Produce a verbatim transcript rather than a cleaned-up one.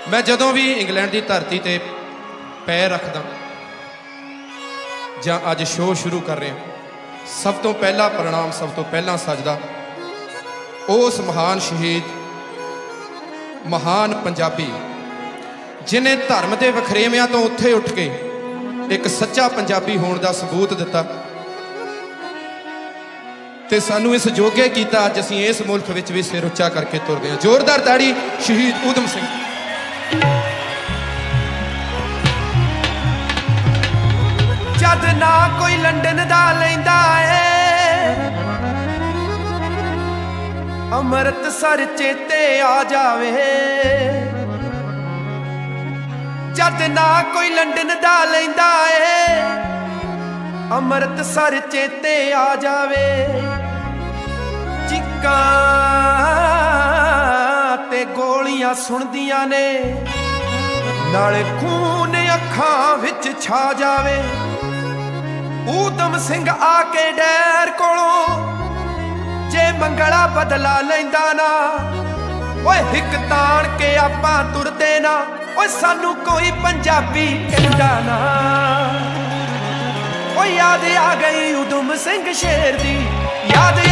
मैं जदों भी इंग्लैंड की धरती ते पैर रखदा जां अज शो शुरू कर रहे हैं, सब तो पहला प्रणाम सब तो पहला सजदा उस महान शहीद महान पंजाबी जिन्हें धर्म के वखरेवियां तो उत्थे उठ के एक सच्चा पंजाबी होने का सबूत दिता ते सानू इस जोगे किया। अज असीं इस मुल्क विच भी सिर उच्चा करके तुर गए। जोरदार ताड़ी शहीद ऊधम सिंह। जद ना कोई लंडन दा लैंदा ए अमृतसर चेते आ जावे, जद ना कोई लंडन दा लैंदा ए अमृतसर चेते आ जावे। चिक्कां ते गोलियां सुनदियां ने नाले खून अखां विच छा जावे। ऊधम सिंह आके डैर कोलों जे मंगला बदला लैंदा ना, ओए हिक ताण के आपां तुरदे ना, ओए सानू कोई पंजाबी कहंदा ना। ओ याद आ गई ऊधम सिंह शेर दी, याद